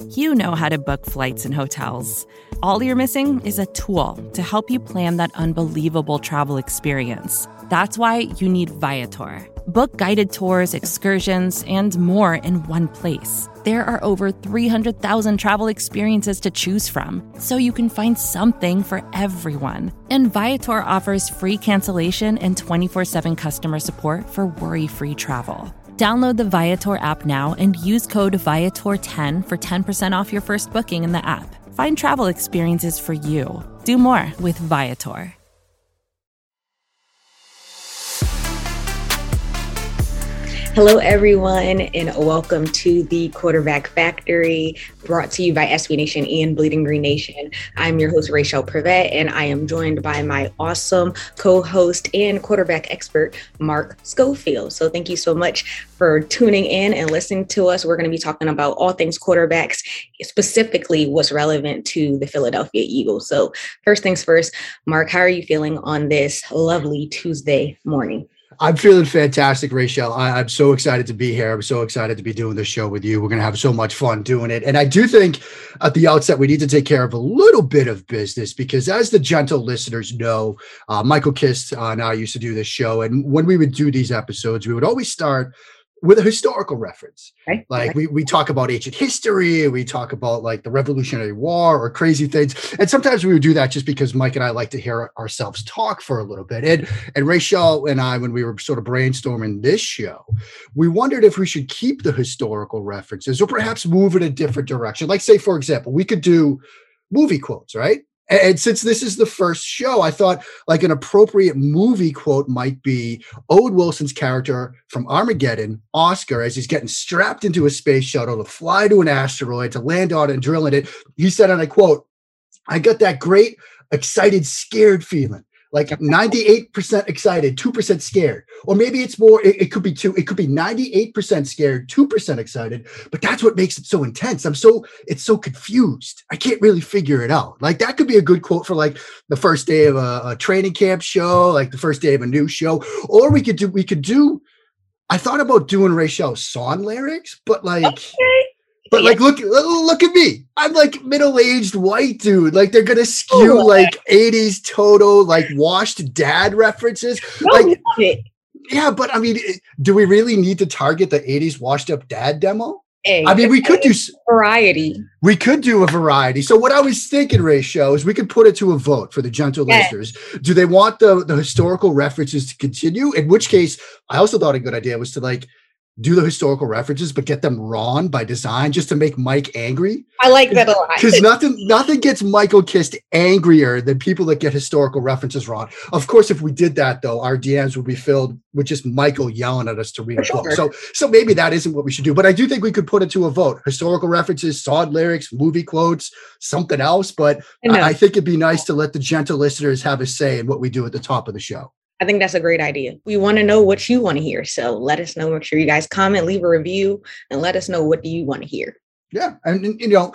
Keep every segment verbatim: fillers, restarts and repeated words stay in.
You know how to book flights and hotels. All you're missing is a tool to help you plan that unbelievable travel experience. That's why you need Viator. Book guided tours, excursions, and more in one place. There are over three hundred thousand travel experiences to choose from, so you can find something for everyone. And Viator offers free cancellation and twenty-four seven customer support for worry-free travel. Download the Viator app now and use code Viator ten for ten percent off your first booking in the app. Find travel experiences for you. Do more with Viator. Hello, everyone, and welcome to the Quarterback Factory, brought to you by S B Nation and Bleeding Green Nation. I'm your host, Rachel Prevet, and I am joined by my awesome co-host and quarterback expert, Mark Schofield. So thank you so much for tuning in and listening to us. We're going to be talking about all things quarterbacks, specifically what's relevant to the Philadelphia Eagles. So first things first, Mark, how are you feeling on this lovely Tuesday morning? I'm feeling fantastic, Rachel. I, I'm so excited to be here. I'm so excited to be doing this show with you. We're going to have so much fun doing it. And I do think at the outset, we need to take care of a little bit of business because as the gentle listeners know, uh, Michael Kist uh, and I used to do this show. And when we would do these episodes, we would always start with a historical reference. Right. Like right. we we talk about ancient history, we talk about like the Revolutionary War or crazy things. And sometimes we would do that just because Mike and I like to hear ourselves talk for a little bit. And, and Rachel and I, when we were sort of brainstorming this show, we wondered if we should keep the historical references or perhaps move in a different direction. Like say, for example, we could do movie quotes, right? And since this is the first show, I thought like an appropriate movie quote might be Owen Wilson's character from Armageddon, Oscar, as he's getting strapped into a space shuttle to fly to an asteroid, to land on it and drill in it. He said, and I quote, "I got that great, excited, scared feeling. Like ninety-eight percent excited, two percent scared." Or maybe it's more, it, it could be two, it could be ninety-eight percent scared, two percent excited, but that's what makes it so intense. I'm so, it's so confused. I can't really figure it out. Like that could be a good quote for like the first day of a, a training camp show, like the first day of a new show. Or we could do, we could do, I thought about doing Rachel's song lyrics, but like, okay. But like, look, look at me. I'm like middle-aged white dude. Like they're going to skew oh, like eighties Toto, like washed dad references. No, like, yeah, but I mean, do we really need to target the eighties washed up dad demo? Hey, I mean, we could do variety. We could do a variety. So what I was thinking, Rachel, is we could put it to a vote for the gentle yes. listeners. Do they want the, the historical references to continue? In which case, I also thought a good idea was to like, do the historical references, but get them wrong by design just to make Mike angry. I like that a lot. Because nothing, nothing gets Michael Kist angrier than people that get historical references wrong. Of course, if we did that, though, our D Ms would be filled with just Michael yelling at us to read For a book. sure. So, so maybe that isn't what we should do. But I do think we could put it to a vote. Historical references, song lyrics, movie quotes, something else. But I, I think it'd be nice to let the gentle listeners have a say in what we do at the top of the show. I think that's a great idea. We want to know what you want to hear. So let us know. Make sure you guys comment, leave a review, and let us know what do you want to hear. Yeah. And, and you know,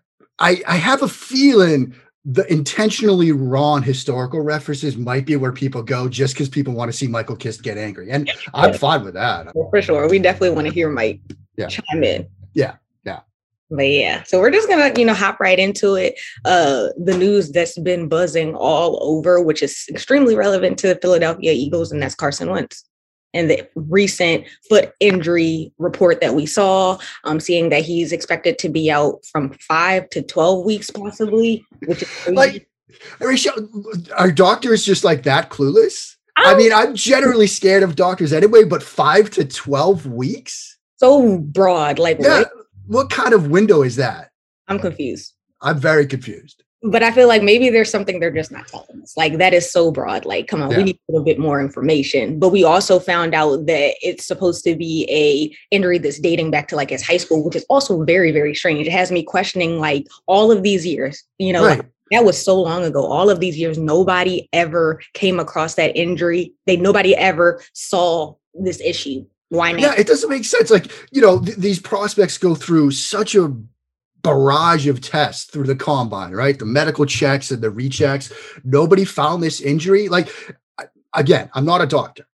I, I have a feeling the intentionally wrong historical references might be where people go just because people want to see Michael Kist get angry. And yeah. I'm fine with that. Well, for sure. We definitely want to hear Mike yeah. chime in. Yeah. Yeah. But yeah, so we're just going to, you know, hop right into it. Uh, the news that's been buzzing all over, which is extremely relevant to the Philadelphia Eagles, and that's Carson Wentz. And the recent foot injury report that we saw, um, seeing that he's expected to be out from five to twelve weeks, possibly, which is crazy. Like, Rachel, are doctors just like that clueless? I mean, I'm generally scared of doctors anyway, but five to twelve weeks? So broad, like yeah. what? What kind of window is that? I'm confused. I'm very confused. But I feel like maybe there's something they're just not telling us. Like that is so broad. Like, come on, yeah. we need a little bit more information. But we also found out that it's supposed to be a injury that's dating back to like his high school, which is also very, very strange. It has me questioning like all of these years, you know, right. like, that was so long ago. All of these years, nobody ever came across that injury. They nobody ever saw this issue. Why not? Yeah, it doesn't make sense. Like, you know, th- these prospects go through such a barrage of tests through the combine, right? The medical checks and the rechecks. Nobody found this injury. Like, again, I'm not a doctor.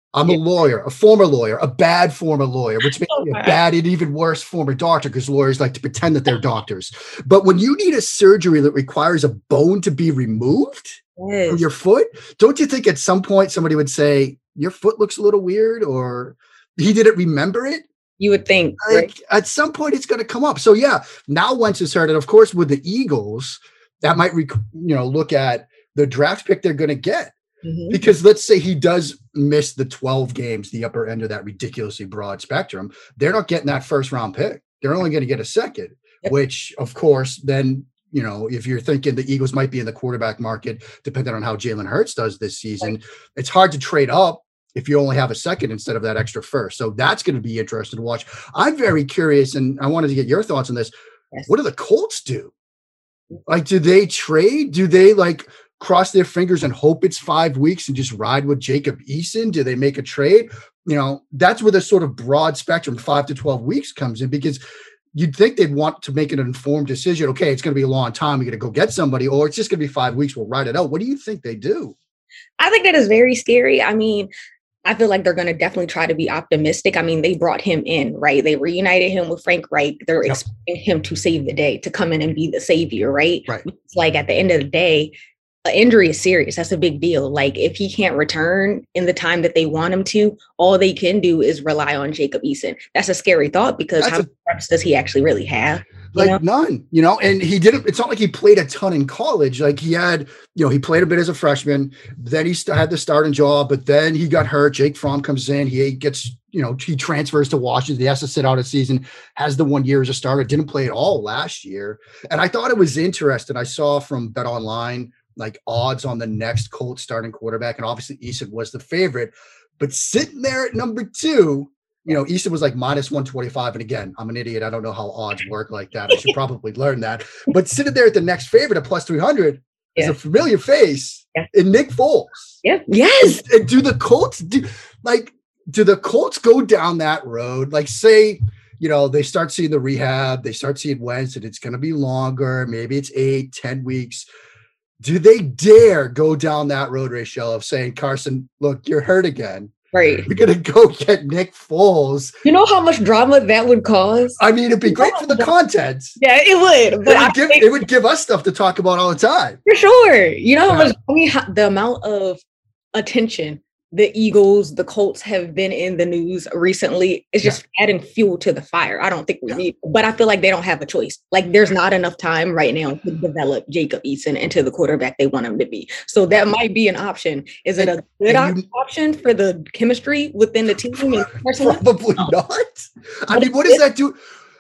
I'm Yeah. a lawyer, a former lawyer, a bad former lawyer, which makes Oh, me a wow. bad and even worse former doctor because lawyers like to pretend that they're doctors. But when you need a surgery that requires a bone to be removed from Yes. your foot, don't you think at some point somebody would say, your foot looks a little weird or he didn't remember it? You would think, right? Like at some point it's going to come up. So yeah, now Wentz is hurt. And of course, with the Eagles, that might, rec- you know, look at the draft pick they're going to get. Mhm. Because let's say he does miss the twelve games, the upper end of that ridiculously broad spectrum, they're not getting that first round pick. They're only going to get a second, Yep. which of course, then, you know, if you're thinking the Eagles might be in the quarterback market, depending on how Jalen Hurts does this season, Right. it's hard to trade up if you only have a second instead of that extra first. So that's going to be interesting to watch. I'm very curious, and I wanted to get your thoughts on this. Yes. What do the Colts do? Like, do they trade? Do they like cross their fingers and hope it's five weeks and just ride with Jacob Eason? Do they make a trade? You know, that's where the sort of broad spectrum, five to twelve weeks comes in, because you'd think they'd want to make an informed decision. Okay, it's going to be a long time. We got to go get somebody, or it's just going to be five weeks. We'll ride it out. What do you think they do? I think that is very scary. I mean, I feel like they're going to definitely try to be optimistic. I mean, they brought him in, right? They reunited him with Frank Reich. They're Yep. expecting him to save the day, to come in and be the savior, right? Right. It's like at the end of the day, an injury is serious. That's a big deal. Like if he can't return in the time that they want him to, all they can do is rely on Jacob Eason. That's a scary thought because That's how a- many reps does he actually really have? You Like know? none, you know, and he didn't, it's not like he played a ton in college. Like he had, you know, he played a bit as a freshman, then he st- had the starting job, but then he got hurt. Jake Fromm comes in, he gets, you know, he transfers to Washington. He has to sit out a season, has the one year as a starter, didn't play at all last year. And I thought it was interesting. I saw from Bet Online, like odds on the next Colts starting quarterback. And obviously Eason was the favorite, but sitting there at number two, you know, Easton was like minus one twenty-five. And again, I'm an idiot. I don't know how odds work like that. I should probably learn that. But sitting there at the next favorite at plus three hundred is Yeah. a familiar face Yeah. in Nick Foles. Yeah. Yes. And, and do the Colts do like, do the Colts go down that road? Like say, you know, they start seeing the rehab, they start seeing Wentz, and it's going to be longer. Maybe it's eight, ten weeks. Do they dare go down that road, Rachel, of saying, Carson, look, you're hurt again. Right. We're going to go get Nick Foles. You know how much drama that would cause? I mean, it'd be great for the content. Yeah, it would. It But I would, give, think it would give us stuff to talk about all the time. for sure. You know how Yeah. much I mean, how, the amount of attention the Eagles, the Colts have been in the news recently is just adding fuel to the fire. I don't think we Yeah. need, but I feel like they don't have a choice. Like there's not enough time right now to develop Jacob Eason into the quarterback they want him to be. So that might be an option. Is it a good and you- op- option for the chemistry within the team? And personally? Probably No. not. I But mean, what does that do?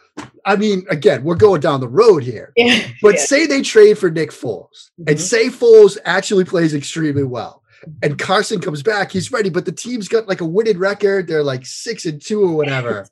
I mean, again, we're going down the road here. Yeah. But Yeah. say they trade for Nick Foles and Mhm. say Foles actually plays extremely well and Carson comes back, he's ready, but the team's got like a winning record. They're like six and two or whatever.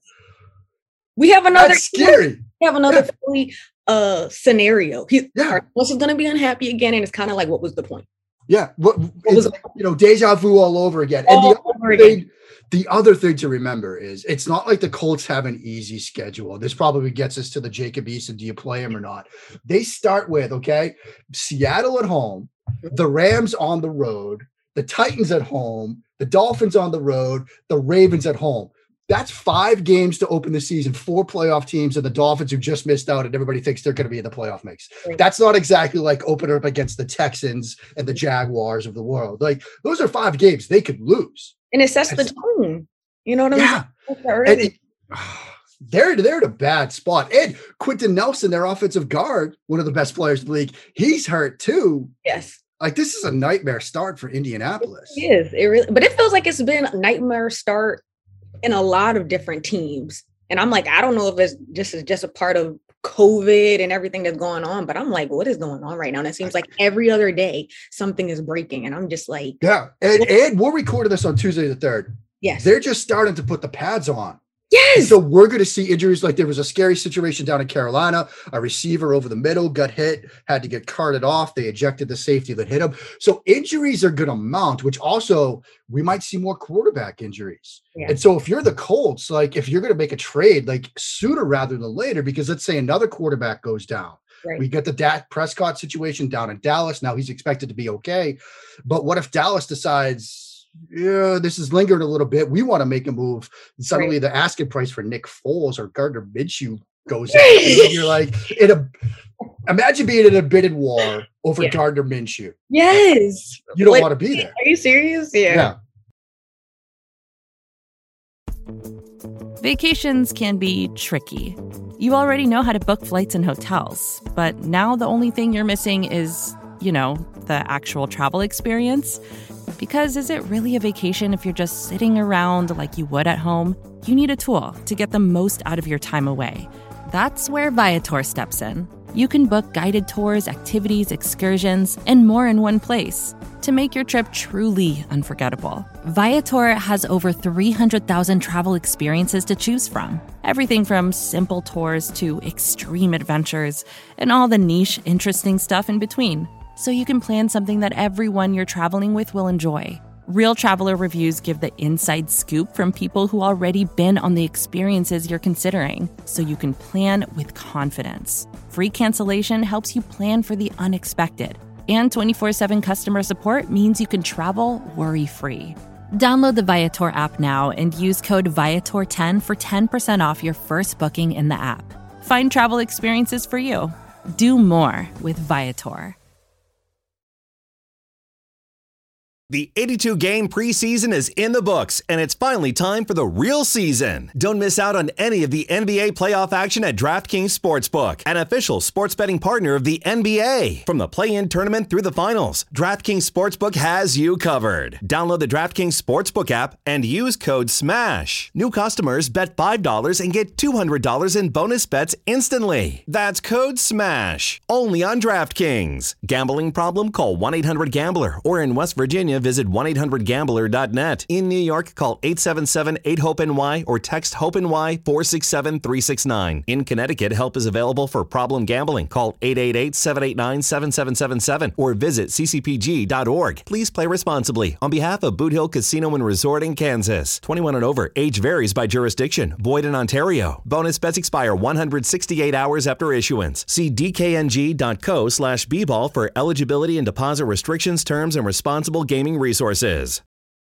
We have another That's scary. We have another Yeah. Philly uh scenario. He Yeah. Carlos is gonna be unhappy again, and it's kind of like, what was the point? Yeah. What, What was it's like, you know, deja vu all over again. And All the over other again. thing, the other thing to remember is it's not like the Colts have an easy schedule. This probably gets us to the Jacob Eason. Do you play him or not? They start with, okay, Seattle at home, the Rams on the road, the Titans at home, the Dolphins on the road, the Ravens at home. That's five games to open the season, four playoff teams, and the Dolphins who just missed out, and everybody thinks they're going to be in the playoff mix. Right. That's not exactly like opener up against the Texans and the Jaguars of the world. Like those are five games they could lose. And it sets the That's- tone. You know what I mean? Yeah. That's And already- it, they're, they're in a bad spot. And Quentin Nelson, their offensive guard, one of the best players in the league, he's hurt too. yes, Like this is a nightmare start for Indianapolis. it is. It really, but it feels like it's been a nightmare start in a lot of different teams. And I'm like, I don't know if it's just is just a part of COVID and everything that's going on, but I'm like, what is going on right now? And it seems like every other day something is breaking, and I'm just like, Yeah. And, and we're recording this on Tuesday the third. yes, They're just starting to put the pads on. yes, So we're going to see injuries. Like there was a scary situation down in Carolina. A receiver over the middle got hit, had to get carted off. They ejected the safety that hit him. So injuries are going to mount, which also we might see more quarterback injuries. Yeah. And so if you're the Colts, like if you're going to make a trade, like sooner rather than later, because let's say another quarterback goes down. right. We got the Dak Prescott situation down in Dallas. Now he's expected to be okay. But what if Dallas decides, yeah, this is lingering a little bit. We want to make a move. Suddenly Right. the asking price for Nick Foles or Gardner Minshew goes up. And you're like, in a, imagine being in a bidded war over Yeah. Gardner Minshew. Yes. You don't Like, want to be there. Are you serious? Yeah. Yeah. Vacations can be tricky. You already know how to book flights and hotels, but now the only thing you're missing is, you know, the actual travel experience. Because is it really a vacation if you're just sitting around like you would at home? You need a tool to get the most out of your time away. That's where Viator steps in. You can book guided tours, activities, excursions, and more in one place to make your trip truly unforgettable. Viator has over three hundred thousand travel experiences to choose from. Everything from simple tours to extreme adventures and all the niche, interesting stuff in between. So you can plan something that everyone you're traveling with will enjoy. Real traveler reviews give the inside scoop from people who already been on the experiences you're considering, so you can plan with confidence. Free cancellation helps you plan for the unexpected. And twenty-four seven customer support means you can travel worry-free. Download the Viator app now and use code Viator ten for ten percent off your first booking in the app. Find travel experiences for you. Do more with Viator. The eighty-two game preseason is in the books, and it's finally time for the real season. Don't miss out on any of the N B A playoff action at DraftKings Sportsbook, an official sports betting partner of the N B A. From the play-in tournament through the finals, DraftKings Sportsbook has you covered. Download the DraftKings Sportsbook app and use code SMASH. New customers bet five dollars and get two hundred dollars in bonus bets instantly. That's code SMASH. Only on DraftKings. Gambling problem? Call one eight hundred gambler, or in West Virginia, visit one eight hundred gambler dot net. In New York, call eight seven seven eight hope N Y or text HOPE-NY four six seven three six nine. In Connecticut, help is available for problem gambling. Call eight eight eight seven eight nine seven seven seven seven or visit c c p g dot org. Please play responsibly. On behalf of Boot Hill Casino and Resort in Kansas. twenty-one and over. Age varies by jurisdiction. Void in Ontario. Bonus bets expire one hundred sixty-eight hours after issuance. See d k n g dot co slash b ball for eligibility and deposit restrictions, terms, and responsible gaming resources.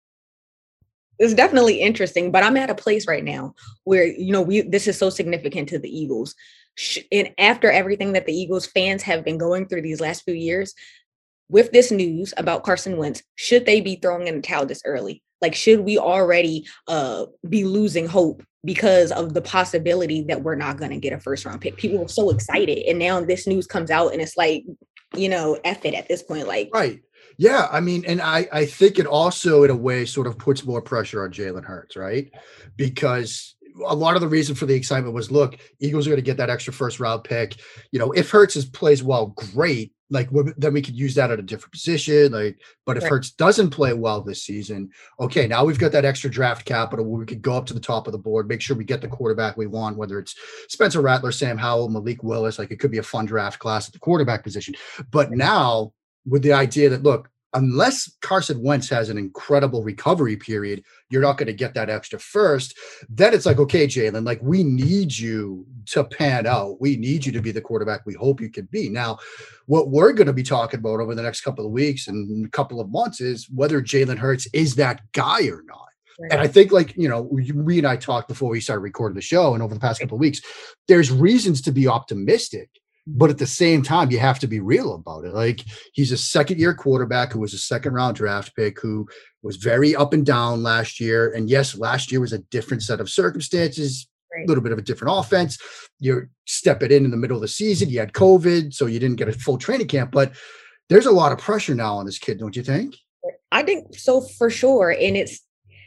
It's definitely interesting, but I'm at a place right now where, you know, we this is so significant to the Eagles. And after everything that the Eagles fans have been going through these last few years, with this news about Carson Wentz, should they be throwing in the towel this early? Like, should we already uh, be losing hope because of the possibility that we're not going to get a first round pick? People were so excited. And now this news comes out and it's like, you know, F it at this point. Like, right. Yeah, I mean, and I, I think it also, in a way, sort of puts more pressure on Jalen Hurts, right? Because a lot of the reason for the excitement was, look, Eagles are going to get that extra first round pick. You know, if Hurts is, plays well, great. Like, then we could use that at a different position. Like, but if right. Hurts doesn't play well this season, okay, now we've got that extra draft capital where we could go up to the top of the board, make sure we get the quarterback we want, whether it's Spencer Rattler, Sam Howell, Malik Willis. Like, it could be a fun draft class at the quarterback position. But now, with the idea that, look, unless Carson Wentz has an incredible recovery period, you're not going to get that extra first. Then it's like, okay, Jalen, like, we need you to pan out. We need you to be the quarterback we hope you can be. Now, what we're going to be talking about over the next couple of weeks and a couple of months is whether Jalen Hurts is that guy or not. Right. And I think, like, you know, we and I talked before we started recording the show and over the past couple of weeks, there's reasons to be optimistic. But at the same time, you have to be real about it. Like, he's a second year quarterback who was a second round draft pick, who was very up and down last year. And yes, last year was a different set of circumstances, right. A little bit of a different offense. You're stepping in in the middle of the season. You had COVID, so you didn't get a full training camp. But there's a lot of pressure now on this kid, don't you think? I think so, for sure. And it's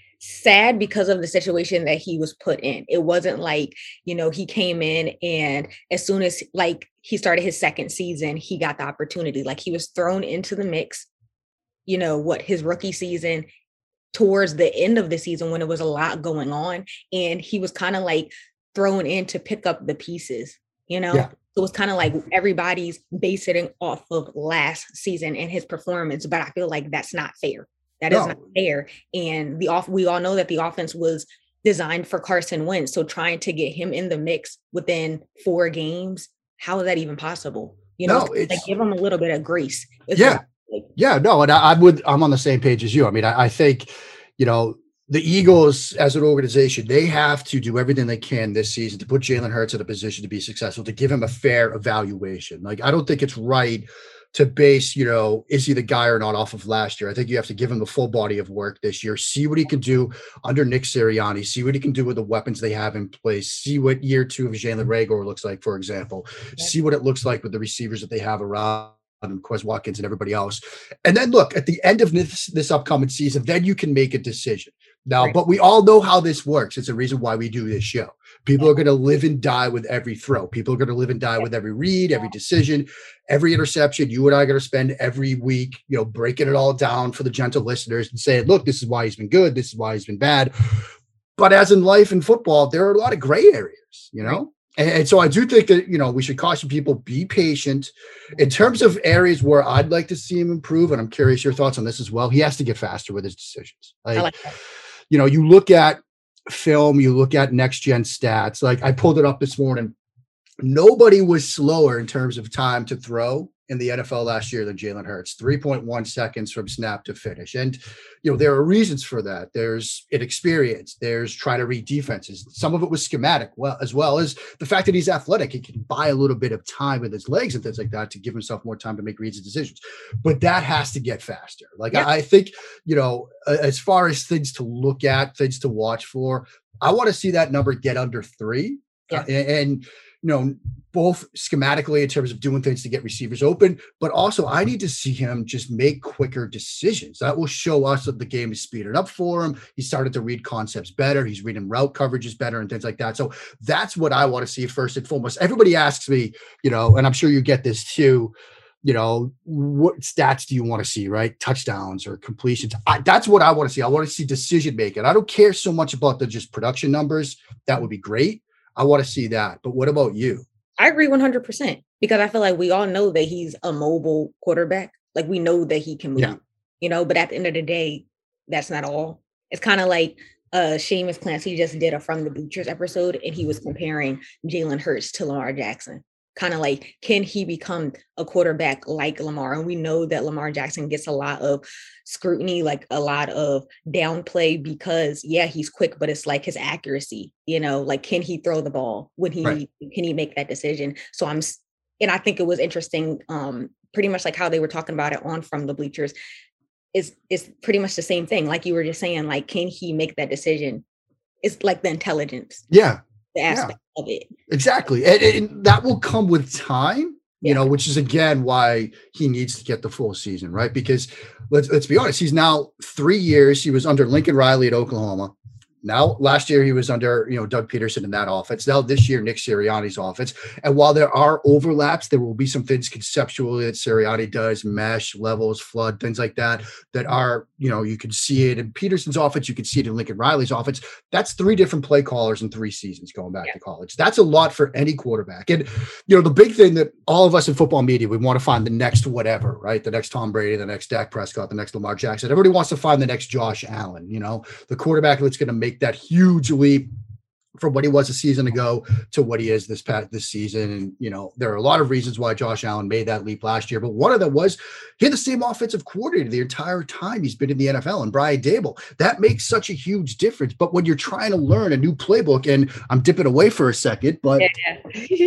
sad because of the situation that he was put in. It wasn't like, you know, he came in and as soon as like he started his second season, he got the opportunity. Like, he was thrown into the mix, you know, what his rookie season, towards the end of the season when it was a lot going on. And he was kind of like thrown in to pick up the pieces, you know? Yeah. So it was kind of like everybody's basing off of last season and his performance, but I feel like that's not fair. That no. is not fair. And the off we all know that the offense was designed for Carson Wentz. So trying to get him in the mix within four games, how is that even possible? You know, no, it's, like, give him a little bit of grace. It's yeah. like, Yeah, no, and I, I would, I'm on the same page as you. I mean, I, I think, you know, the Eagles as an organization, they have to do everything they can this season to put Jalen Hurts in a position to be successful, to give him a fair evaluation. Like, I don't think it's right to base, you know, is he the guy or not off of last year. I think you have to give him the full body of work this year, see what he can do under Nick Sirianni, see what he can do with the weapons they have in place, see what year two of Jalen Reagor looks like, for example, see what it looks like with the receivers that they have around and Quez Watkins and everybody else. And then look, at the end of this, this upcoming season, then you can make a decision. Now, right. But we all know how this works. It's a reason why we do this show. People are going to live and die with every throw. People are going to live and die with every read, every decision, every interception. You and I are going to spend every week, you know, breaking it all down for the gentle listeners and saying, look, this is why he's been good. This is why he's been bad. But as in life and football, there are a lot of gray areas, you know? Right. And, and so I do think that, you know, we should caution people, be patient. In terms of areas where I'd like to see him improve, and I'm curious your thoughts on this as well, he has to get faster with his decisions. Like, I like that. You know, you look at film, you look at next gen stats. Like, I pulled it up this morning. Nobody was slower in terms of time to throw in the N F L last year than Jalen Hurts, three point one seconds from snap to finish. And, you know, there are reasons for that. There's inexperience. There's trying to read defenses. Some of it was schematic, well, as well as the fact that he's athletic. He can buy a little bit of time with his legs and things like that to give himself more time to make reads and decisions. But that has to get faster. Like, yeah. I, I think, you know, as far as things to look at, things to watch for, I want to see that number get under three. Yeah. Uh, and, and you know, both schematically in terms of doing things to get receivers open, but also I need to see him just make quicker decisions. That will show us that the game is speeded up for him. He started to read concepts better. He's reading route coverages better and things like that. So that's what I want to see first and foremost. Everybody asks me, you know, and I'm sure you get this too, you know, what stats do you want to see, right? Touchdowns or completions. I, that's what I want to see. I want to see decision making. I don't care so much about the just production numbers. That would be great. I want to see that. But what about you? I agree one hundred percent because I feel like we all know that he's a mobile quarterback. Like, we know that he can move, yeah. you know, but at the end of the day, that's not all. It's kind of like uh, Seamus Clancy just did a From the Bleachers episode, and he was comparing Jalen Hurts to Lamar Jackson. Kind of like, can he become a quarterback like Lamar? And we know that Lamar Jackson gets a lot of scrutiny, like a lot of downplay because, yeah, he's quick, but it's like his accuracy, you know, like, can he throw the ball when he, right. can he make that decision? So I'm, and I think it was interesting, um, pretty much like how they were talking about it on From the Bleachers is, is pretty much the same thing. Like you were just saying, like, can he make that decision? It's like the intelligence. Yeah. The aspect yeah. of it. Exactly. And, and that will come with time, yeah. you know, which is again why he needs to get the full season, right? Because let's let's be honest, he's now three years. He was under Lincoln Riley at Oklahoma. Now, last year he was under, you know, Doug Peterson in that offense. Now this year, Nick Sirianni's offense. And while there are overlaps, there will be some things conceptually that Sirianni does, mesh, levels, flood, things like that, that are, you know, you can see it in Peterson's offense. You can see it in Lincoln Riley's offense. That's three different play callers in three seasons going back yeah. to college. That's a lot for any quarterback. And, you know, the big thing that all of us in football media, we want to find the next whatever, right? The next Tom Brady, the next Dak Prescott, the next Lamar Jackson. Everybody wants to find the next Josh Allen, you know, the quarterback that's going to make that huge leap from what he was a season ago to what he is this past this season. And, you know, there are a lot of reasons why Josh Allen made that leap last year, but one of them was he had the same offensive coordinator the entire time he's been in the N F L, and Brian Daboll. That makes such a huge difference. But when you're trying to learn a new playbook, and I'm dipping away for a second, but yeah.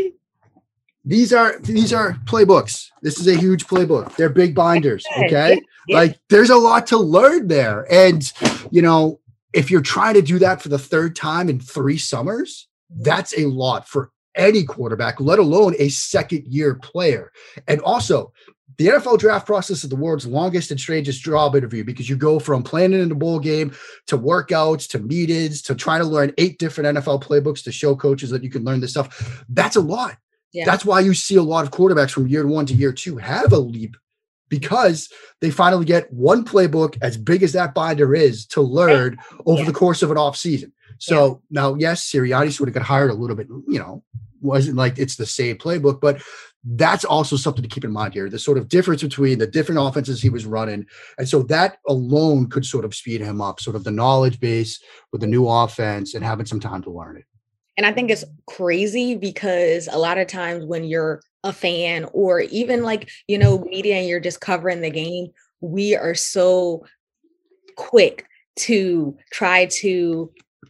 these are, these are playbooks. This is a huge playbook. They're big binders. Okay. Yeah. Yeah. Like, there's a lot to learn there. And, you know, if you're trying to do that for the third time in three summers, that's a lot for any quarterback, let alone a second year player. And also, the N F L draft process is the world's longest and strangest job interview, because you go from planning in the bowl game to workouts to meetings to trying to learn eight different N F L playbooks to show coaches that you can learn this stuff. That's a lot. Yeah. That's why you see a lot of quarterbacks from year one to year two have a leap, because they finally get one playbook as big as that binder is to learn over yeah. the course of an off season. So yeah. now, yes, Sirianni sort of got hired a little bit, you know, wasn't like it's the same playbook, but that's also something to keep in mind here. The sort of difference between the different offenses he was running. And so that alone could sort of speed him up, sort of the knowledge base with the new offense and having some time to learn it. And I think it's crazy because a lot of times when you're a fan or even like, you know, media and you're just covering the game, we are so quick to try to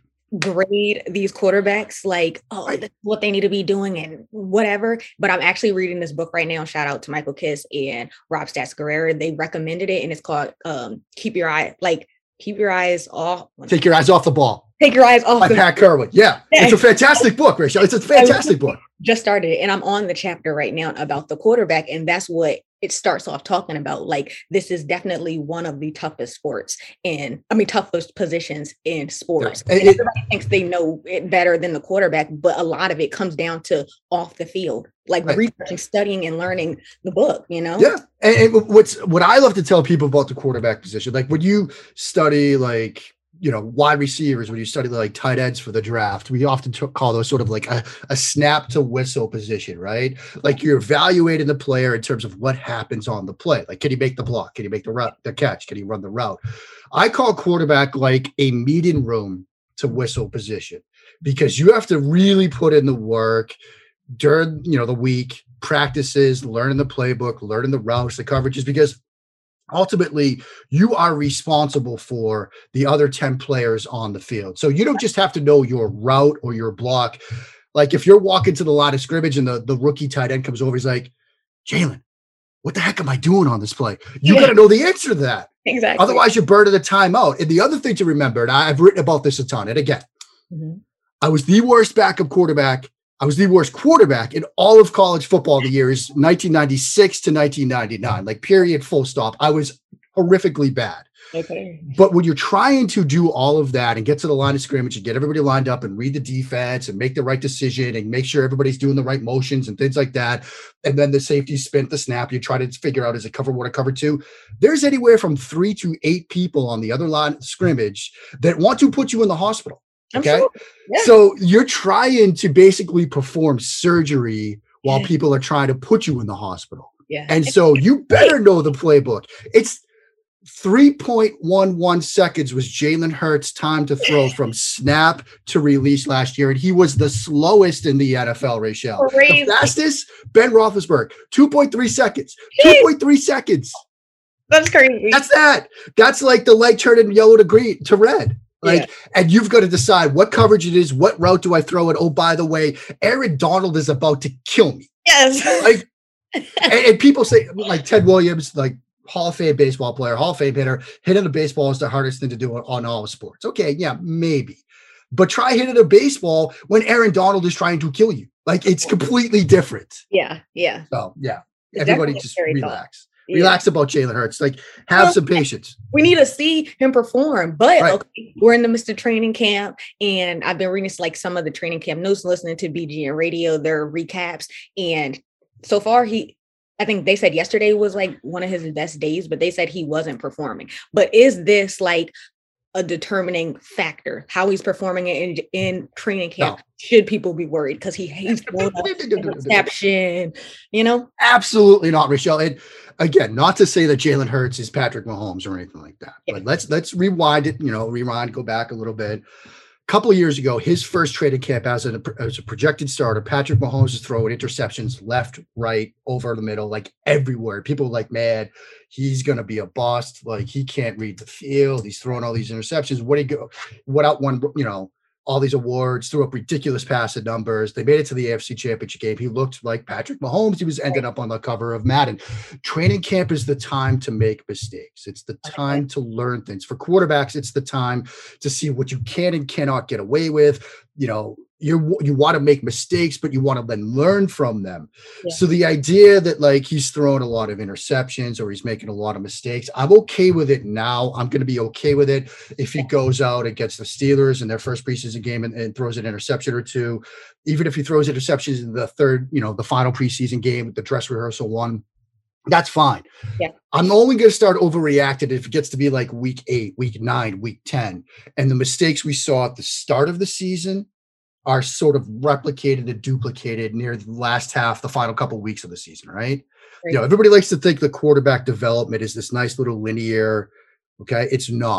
grade these quarterbacks like, oh, Right. that's what they need to be doing and whatever. But I'm actually reading this book right now. Shout out to Michael Kiss and Rob Stats Guerrero. They recommended it, and it's called um, Keep Your Eye, like Keep Your Eyes Off. Take Your Eyes Off the Ball. Take Your Eyes Off By the Pat Kerwin. Yeah. It's a fantastic book, Rachel. It's a fantastic book. Just started it, and I'm on the chapter right now about the quarterback, and that's what it starts off talking about. Like, this is definitely one of the toughest sports in, I mean, toughest positions in sports. Yeah. And It- everybody thinks they know it better than the quarterback, but a lot of it comes down to off the field, like Right. researching, studying, and learning the book, you know? Yeah. And, and what's what I love to tell people about the quarterback position, like when you study like, you know, wide receivers, when you study like tight ends for the draft, we often t- call those sort of like a, a snap to whistle position, right? Like you're evaluating the player in terms of what happens on the play. Like, can he make the block? Can he make the route, the catch? Can he run the route? I call quarterback like a meeting room to whistle position, because you have to really put in the work during, you know, the week, practices, learning the playbook, learning the routes, the coverages, because ultimately you are responsible for the other ten players on the field. So you don't just have to know your route or your block. Like if you're walking to the line of scrimmage and the, the rookie tight end comes over, he's like, Jalen, what the heck am I doing on this play? You Yeah. got to know the answer to that. Exactly. Otherwise you're burning the timeout. And the other thing to remember, and I've written about this a ton, and again, Mhm. I was the worst backup quarterback. I was the worst quarterback in all of college football the years nineteen ninety-six to nineteen ninety-nine, like period, full stop. I was horrifically bad. Okay. But when you're trying to do all of that and get to the line of scrimmage and get everybody lined up and read the defense and make the right decision and make sure everybody's doing the right motions and things like that, and then the safety spin the snap, you try to figure out, is it cover one or cover two? There's anywhere from three to eight people on the other line of scrimmage that want to put you in the hospital. I'm Okay. sure. Yeah. So you're trying to basically perform surgery while Yeah. people are trying to put you in the hospital. Yeah. And so you better know the playbook. It's three point one one seconds was Jalen Hurts' time to throw from snap to release last year. And he was the slowest in the N F L, Rachel. Crazy. The fastest, Ben Roethlisberger, two point three seconds. Jeez. two point three seconds. That's crazy. That's that. That's like the light turning yellow to green to red. Like, Yeah. and you've got to decide what coverage it is, what route do I throw it? Oh, by the way, Aaron Donald is about to kill me. Yes. Like, and, and people say, like Ted Williams, like Hall of Fame baseball player, Hall of Fame hitter, hitting a baseball is the hardest thing to do on, on all sports. Okay, yeah, maybe. But try hitting a baseball when Aaron Donald is trying to kill you. Like, it's completely different. Yeah. Yeah. So, yeah, It's everybody definitely a just scary thought. relax. Yeah. Relax about Jalen Hurts. Like, have Well, some patience. We need to see him perform. But Right. okay, we're in the Mister Training Camp, and I've been reading like some of the training camp notes, listening to B G N Radio, their recaps, and so far he. I think they said yesterday was like one of his best days, but they said he wasn't performing. But is this like a determining factor how he's performing in in training camp? No. Should people be worried because he he's throwing an interception? You know, Absolutely not, Rochelle. And again, not to say that Jalen Hurts is Patrick Mahomes or anything like that, Yeah. but let's let's rewind it. You know, rewind, go back a little bit. A couple of years ago, his first training camp as a as a projected starter, Patrick Mahomes is throwing interceptions left, right, over the middle, like everywhere. People were like, man, he's gonna be a bust. Like he can't read the field. He's throwing all these interceptions. What he go? What out one? You know. All these awards, threw up ridiculous passing numbers. They made it to the A F C Championship game. He looked like Patrick Mahomes. He was ended up on the cover of Madden. Training camp is the time to make mistakes. It's the time to learn things. For quarterbacks, it's the time to see what you can and cannot get away with. You know, you you want to make mistakes, but you want to then learn from them. Yeah. So the idea that like he's throwing a lot of interceptions or he's making a lot of mistakes, I'm okay with it now. I'm going to be okay with it if he goes out against the Steelers in their first preseason game and, and throws an interception or two. Even if he throws interceptions in the third, you know, the final preseason game, the dress rehearsal one, that's fine. Yeah. I'm only going to start overreacting if it gets to be like week eight, week nine, week ten. And the mistakes we saw at the start of the season are sort of replicated and duplicated near the last half, the final couple of weeks of the season, right? Right. You know, everybody likes to think the quarterback development is this nice little linear, okay? It's not.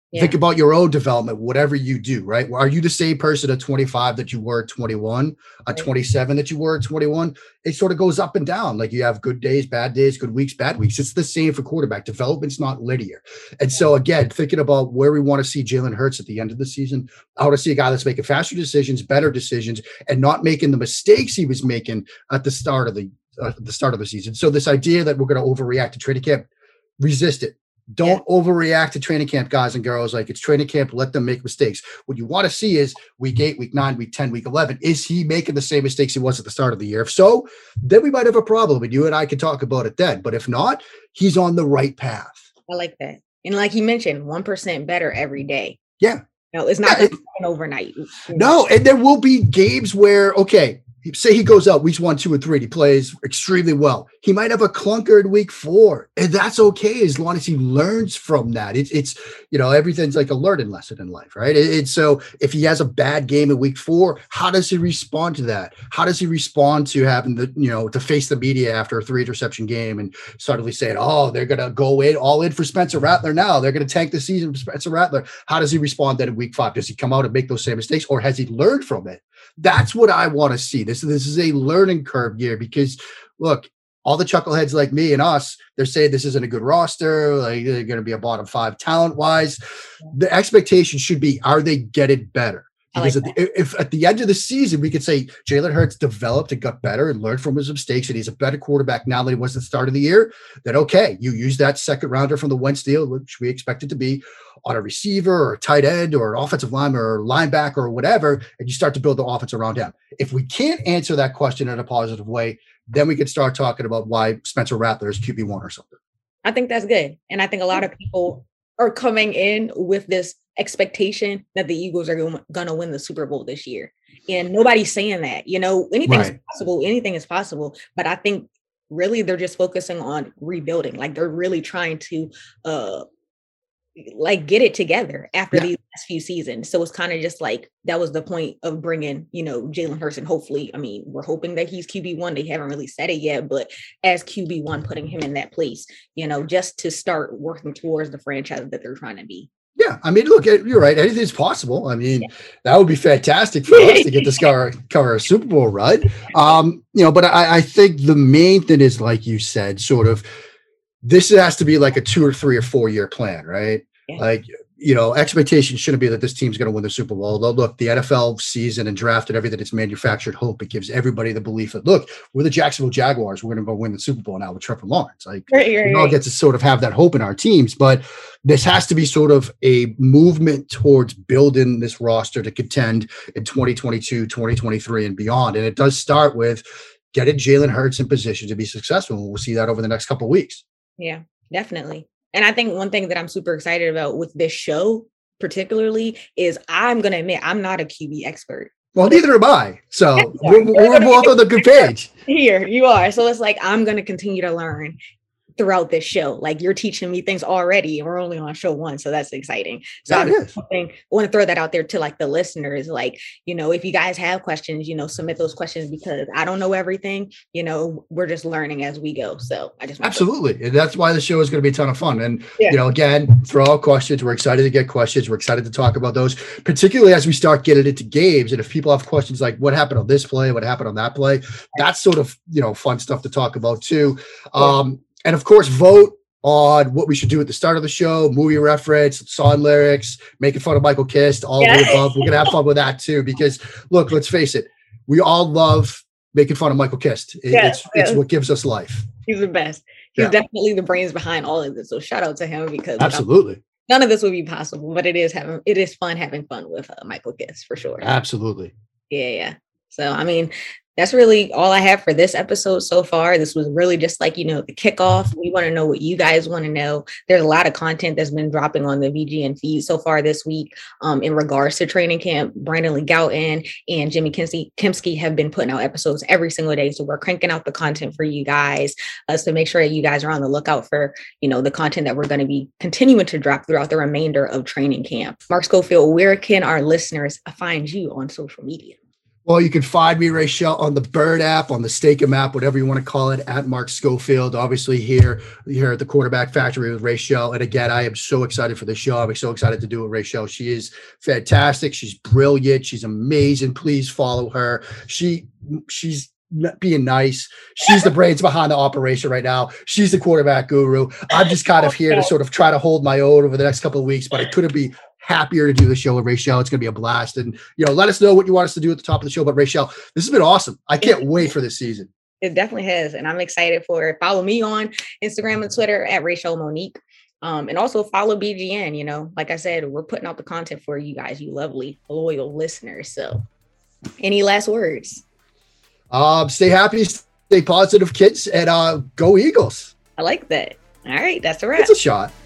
Yeah. Think about your own development, whatever you do, right? Are you the same person at twenty-five that you were at twenty-one, at Right. twenty-seven that you were at twenty-one? It sort of goes up and down. Like you have good days, bad days, good weeks, bad weeks. It's the same for quarterback. Development's not linear. And so again, thinking about where we want to see Jalen Hurts at the end of the season, I want to see a guy that's making faster decisions, better decisions, and not making the mistakes he was making at the start of the uh, the start of the season. So this idea that we're going to overreact to training camp, resist it. Don't yeah. overreact to training camp, guys and girls. Like it's training camp, let them make mistakes. What you want to see is week eight, week nine, week ten, week eleven. Is he making the same mistakes he was at the start of the year? If so, then we might have a problem, and you and I can talk about it then. But if not, he's on the right path. I like that. And like you mentioned, one percent better every day. Yeah. No, it's not yeah, an overnight. No, and there will be games where, okay, say he goes out weeks one, two, and three, and he plays extremely well. He might have a clunker in week four, and that's okay as long as he learns from that. It's, it's you know, everything's like a learning lesson in life, right? It, it's so if he has a bad game in week four, how does he respond to that? How does he respond to having the, you know, to face the media after a three interception game and suddenly saying, oh, they're going to go in all in for Spencer Rattler now. They're going to tank the season for Spencer Rattler. How does he respond then in week five? Does he come out and make those same mistakes, or has he learned from it? That's what I want to see. This, this is a learning curve year because, look, all the chuckleheads like me and us, they're saying this isn't a good roster. Like they're going to be a bottom five talent-wise. The expectation should be, are they getting better? Because like at the, if at the end of the season, we could say Jalen Hurts developed and got better and learned from his mistakes, and he's a better quarterback now than he was at the start of the year, then okay, you use that second rounder from the Wentz deal, which we expected to be, on a receiver or a tight end or an offensive lineman or linebacker or whatever, and you start to build the offense around him. If we can't answer that question in a positive way, then we could start talking about why Spencer Rattler is Q B one or something. I think that's good. And I think a lot of people are coming in with this expectation that the Eagles are going to win the Super Bowl this year. And nobody's saying that, you know, anything's right. possible. Anything is possible. But I think really they're just focusing on rebuilding. Like they're really trying to uh, like get it together after yeah. these last few seasons. So it's kind of just like, that was the point of bringing, you know, Jalen Hurts, and hopefully, I mean, we're hoping that he's Q B one. They haven't really said it yet, but as Q B one, putting him in that place, you know, just to start working towards the franchise that they're trying to be. Yeah, I mean, look, you're right. Anything's possible. I mean, yeah. that would be fantastic for us to get this cover, cover a Super Bowl run. Um, you know, but I, I think the main thing is, like you said, sort of, this has to be like a two or three or four year plan, right? Yeah. Like, you know, expectations shouldn't be that this team's going to win the Super Bowl. Although, look, the N F L season and draft and everything, it's manufactured hope. It gives everybody the belief that, look, we're the Jacksonville Jaguars. We're going to go win the Super Bowl now with Trevor Lawrence. Like, right, right, we all get to sort of have that hope in our teams. But this has to be sort of a movement towards building this roster to contend in twenty twenty-two, twenty twenty-three, and beyond. And it does start with getting Jalen Hurts in position to be successful. We'll see that over the next couple of weeks. Yeah, definitely. And I think one thing that I'm super excited about with this show particularly is I'm going to admit I'm not a Q B expert. Well, neither am I. So we're, we're both on the good page. Here you are. So it's like, I'm going to continue to learn throughout this show. Like you're teaching me things already, and we're only on show one. So that's exciting. So I want to throw that out there to like the listeners. Like, you know, if you guys have questions, you know, submit those questions, because I don't know everything, you know, we're just learning as we go. So I just absolutely. And that's why the show is going to be a ton of fun. And, yeah. you know, again, throw out questions. We're excited to get questions. We're excited to talk about those, particularly as we start getting into games. And if people have questions like what happened on this play, what happened on that play, that's sort of, you know, fun stuff to talk about too. Um, And of course, vote on what we should do at the start of the show, movie reference, song lyrics, making fun of Michael Kist, all yeah. of the above. We're going to have fun with that too, because look, let's face it. We all love making fun of Michael Kist. It, yeah, it's, yeah. it's what gives us life. He's the best. He's yeah. definitely the brains behind all of this. So shout out to him, because absolutely none of this would be possible, but it is having, it is fun having fun with uh, Michael Kist for sure. Absolutely. Yeah. Yeah. So, I mean, that's really all I have for this episode so far. This was really just like, you know, the kickoff. We want to know what you guys want to know. There's a lot of content that's been dropping on the V G N feed so far this week um, in regards to training camp. Brandon Lee Gouton and Jimmy Kempski, Kempski have been putting out episodes every single day. So we're cranking out the content for you guys. Uh, so make sure that you guys are on the lookout for, you know, the content that we're going to be continuing to drop throughout the remainder of training camp. Mark Schofield, where can our listeners find you on social media? Well, you can find me, Rachel, on the Bird app, on the Stake app, whatever you want to call it, at Mark Schofield. Obviously, here, here at the Quarterback Factory with Rachel. And again, I am so excited for the show. I'm so excited to do it, Rachel. She is fantastic. She's brilliant. She's amazing. Please follow her. She, she's being nice. She's the brains behind the operation right now. She's the quarterback guru. I'm just kind of here to sort of try to hold my own over the next couple of weeks, but I couldn't be happier to do the show with Rachel. It's going to be a blast. And, you know, let us know what you want us to do at the top of the show. But Rachel, this has been awesome. I can't wait for this season. It definitely has. And I'm excited for it. Follow me on Instagram and Twitter at Rachel Monique. Um, and also follow B G N. You know, like I said, we're putting out the content for you guys, you lovely, loyal listeners. So any last words? Um, stay happy, stay positive, kids, and uh, go Eagles. I like that. All right. That's a wrap. It's a shot.